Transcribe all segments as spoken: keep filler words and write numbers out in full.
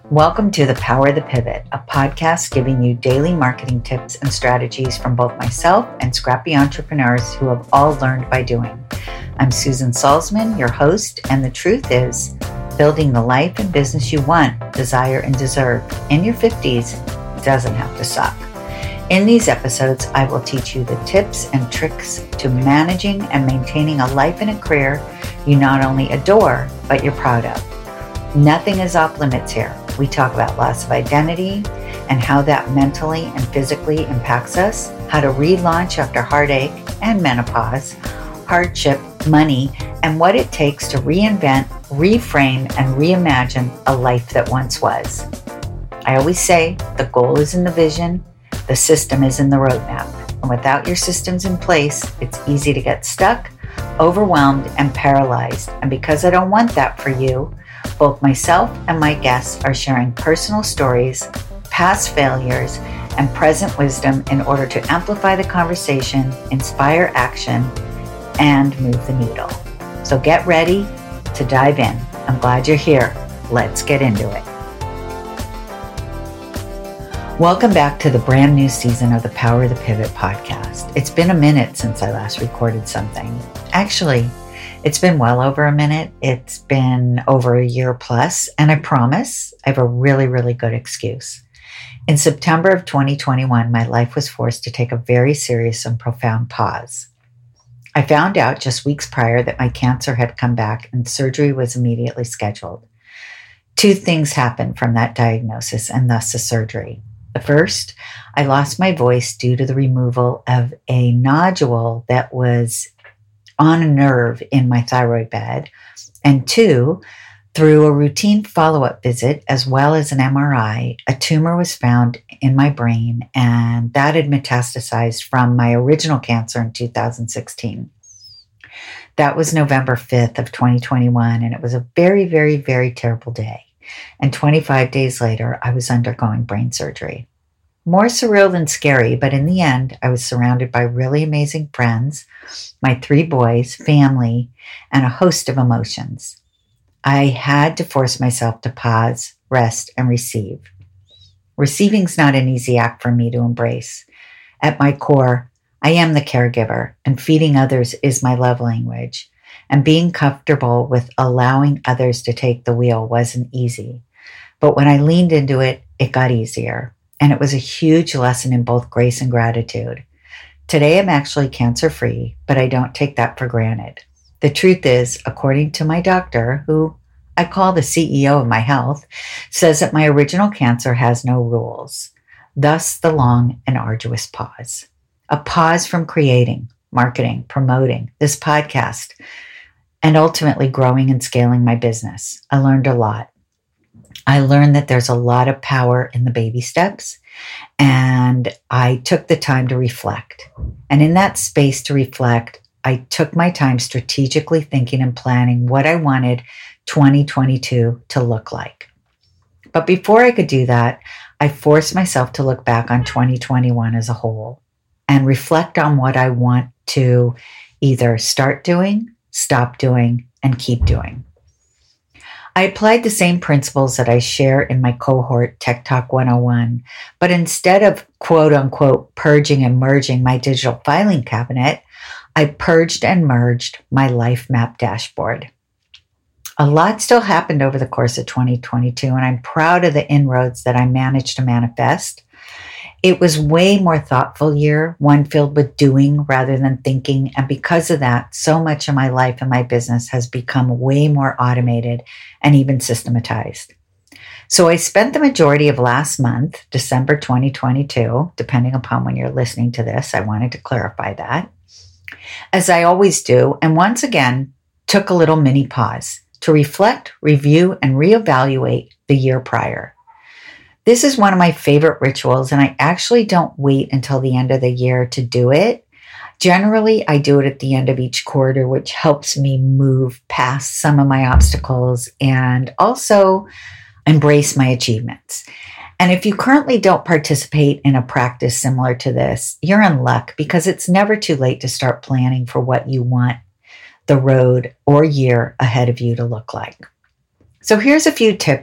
Welcome to The Power of the Pivot, a podcast giving you daily marketing tips and strategies from both myself and scrappy entrepreneurs who have all learned by doing. I'm Susan Salzman, your host, and the truth is, building the life and business you want, desire, and deserve in your fifties doesn't have to suck. In these episodes, I will teach you the tips and tricks to managing and maintaining a life and a career you not only adore, but you're proud of. Nothing is off limits here. We talk about loss of identity and how that mentally and physically impacts us, how to relaunch after heartache and menopause, hardship, money, and what it takes to reinvent, reframe, and reimagine a life that once was. I always say the goal is in the vision, the system is in the roadmap. And without your systems in place, it's easy to get stuck, overwhelmed, and paralyzed. And because I don't want that for you, both myself and my guests are sharing personal stories, past failures, and present wisdom in order to amplify the conversation, inspire action, and move the needle. So get ready to dive in. I'm glad you're here. Let's get into it. Welcome back to the brand new season of the Power of the Pivot podcast. It's been a minute since I last recorded something. Actually, it's been well over a minute. It's been over a year plus, and I promise I have a really, really good excuse. In September of twenty twenty-one, my life was forced to take a very serious and profound pause. I found out just weeks prior that my cancer had come back and surgery was immediately scheduled. Two things happened from that diagnosis and thus the surgery. The first, I lost my voice due to the removal of a nodule that was on a nerve in my thyroid bed. And two, through a routine follow-up visit as well as an M R I, a tumor was found in my brain, and that had metastasized from my original cancer in two thousand sixteen. That was November fifth of twenty twenty-one, and it was a very, very, very terrible day. And twenty-five days later, I was undergoing brain surgery. More surreal than scary, but in the end, I was surrounded by really amazing friends, my three boys, family, and a host of emotions. I had to force myself to pause, rest, and receive. Receiving's not an easy act for me to embrace. At my core, I am the caregiver, and feeding others is my love language. And being comfortable with allowing others to take the wheel wasn't easy. But when I leaned into it, it got easier. And it was a huge lesson in both grace and gratitude. Today, I'm actually cancer-free, but I don't take that for granted. The truth is, according to my doctor, who I call the C E O of my health, says that my original cancer has no rules. Thus, the long and arduous pause. A pause from creating, marketing, promoting this podcast, and ultimately growing and scaling my business. I learned a lot. I learned that there's a lot of power in the baby steps, and I took the time to reflect. And in that space to reflect, I took my time strategically thinking and planning what I wanted twenty twenty-two to look like. But before I could do that, I forced myself to look back on twenty twenty-one as a whole and reflect on what I want to either start doing, stop doing, and keep doing. I applied the same principles that I share in my cohort Tech Talk one oh one, but instead of quote unquote purging and merging my digital filing cabinet, I purged and merged my life map dashboard. A lot still happened over the course of twenty twenty-two, and I'm proud of the inroads that I managed to manifest. It was way more thoughtful year, one filled with doing rather than thinking. And because of that, so much of my life and my business has become way more automated and even systematized. So I spent the majority of last month, December twenty twenty-two, depending upon when you're listening to this, I wanted to clarify that, as I always do, and once again, took a little mini pause to reflect, review, and reevaluate the year prior. This is one of my favorite rituals, and I actually don't wait until the end of the year to do it. Generally, I do it at the end of each quarter, which helps me move past some of my obstacles and also embrace my achievements. And if you currently don't participate in a practice similar to this, you're in luck, because it's never too late to start planning for what you want the road or year ahead of you to look like. So here's a few tips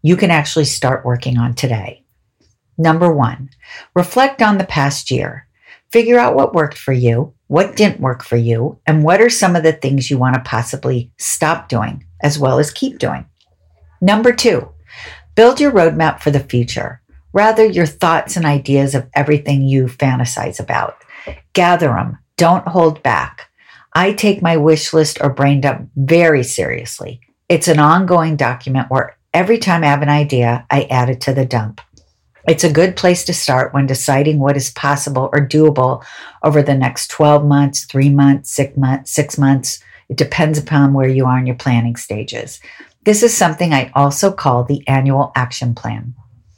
you can actually start working on today. Number one, reflect on the past year. Figure out what worked for you, what didn't work for you, and what are some of the things you want to possibly stop doing as well as keep doing. Number two, build your roadmap for the future. Rather, your thoughts and ideas of everything you fantasize about. Gather them. Don't hold back. I take my wish list or brain dump very seriously. It's an ongoing document where every time I have an idea, I add it to the dump. It's a good place to start when deciding what is possible or doable over the next twelve months, three months, six months, six months. It depends upon where you are in your planning stages. This is something I also call the annual action plan.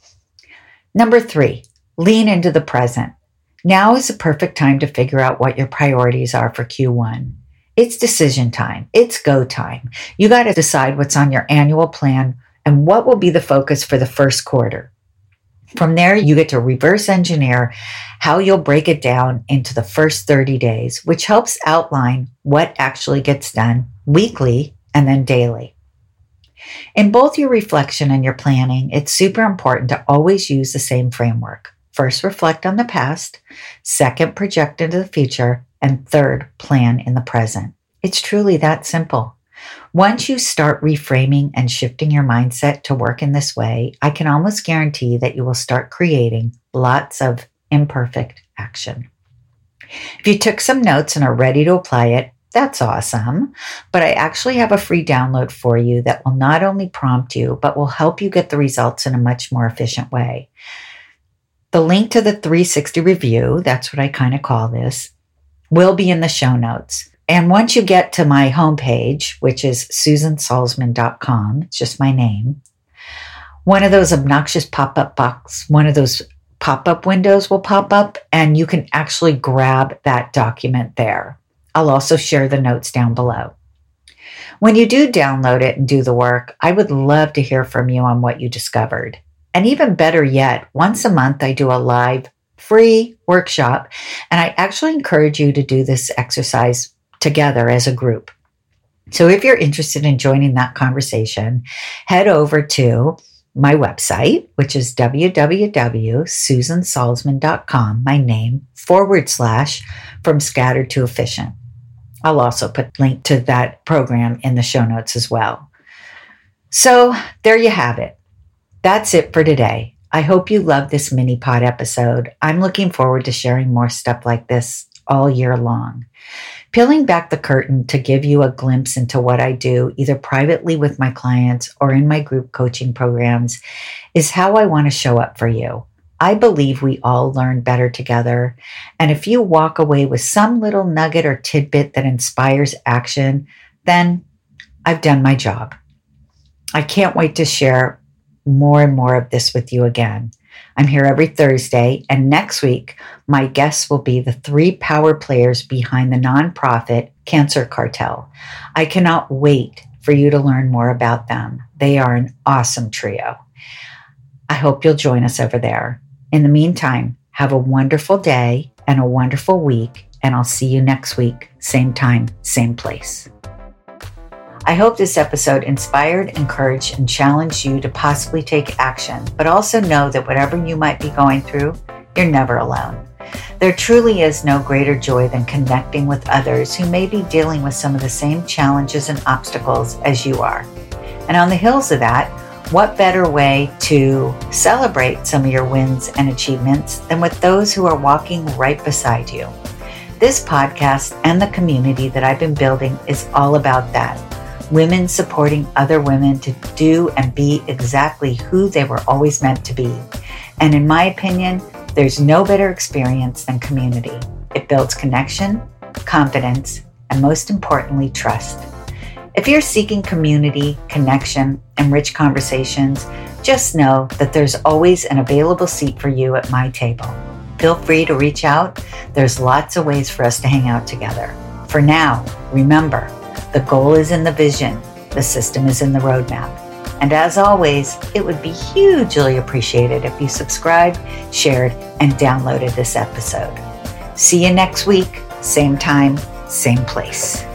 Number three, lean into the present. Now is the perfect time to figure out what your priorities are for Q one. It's decision time. It's go time. You got to decide what's on your annual plan and what will be the focus for the first quarter. From there, you get to reverse engineer how you'll break it down into the first thirty days, which helps outline what actually gets done weekly and then daily. In both your reflection and your planning, it's super important to always use the same framework. First, reflect on the past. Second, project into the future. And third, plan in the present. It's truly that simple. Once you start reframing and shifting your mindset to work in this way, I can almost guarantee that you will start creating lots of imperfect action. If you took some notes and are ready to apply it, that's awesome. But I actually have a free download for you that will not only prompt you, but will help you get the results in a much more efficient way. The link to the three sixty review, that's what I kind of call this, will be in the show notes. And once you get to my homepage, which is susan salzman dot com, it's just my name, one of those obnoxious pop-up box, one of those pop-up windows will pop up and you can actually grab that document there. I'll also share the notes down below. When you do download it and do the work, I would love to hear from you on what you discovered. And even better yet, once a month I do a live free workshop and I actually encourage you to do this exercise together as a group. So if you're interested in joining that conversation, head over to my website, which is w w w dot susan salzman dot com, my name, forward slash from scattered to efficient. I'll also put a link to that program in the show notes as well. So there you have it. That's it for today. I hope you loved this mini pod episode. I'm looking forward to sharing more stuff like this all year long. Peeling back the curtain to give you a glimpse into what I do, either privately with my clients or in my group coaching programs, is how I want to show up for you. I believe we all learn better together. And if you walk away with some little nugget or tidbit that inspires action, then I've done my job. I can't wait to share more and more of this with you again. I'm here every Thursday, and next week, my guests will be the three power players behind the nonprofit Cancer Cartel. I cannot wait for you to learn more about them. They are an awesome trio. I hope you'll join us over there. In the meantime, have a wonderful day and a wonderful week, and I'll see you next week, same time, same place. I hope this episode inspired, encouraged, and challenged you to possibly take action, but also know that whatever you might be going through, you're never alone. There truly is no greater joy than connecting with others who may be dealing with some of the same challenges and obstacles as you are. And on the heels of that, what better way to celebrate some of your wins and achievements than with those who are walking right beside you? This podcast and the community that I've been building is all about that. Women supporting other women to do and be exactly who they were always meant to be. And in my opinion, there's no better experience than community. It builds connection, confidence, and most importantly, trust. If you're seeking community, connection, and rich conversations, just know that there's always an available seat for you at my table. Feel free to reach out. There's lots of ways for us to hang out together. For now, remember, the goal is in the vision. The system is in the roadmap. And as always, it would be hugely appreciated if you subscribed, shared, and downloaded this episode. See you next week, same time, same place.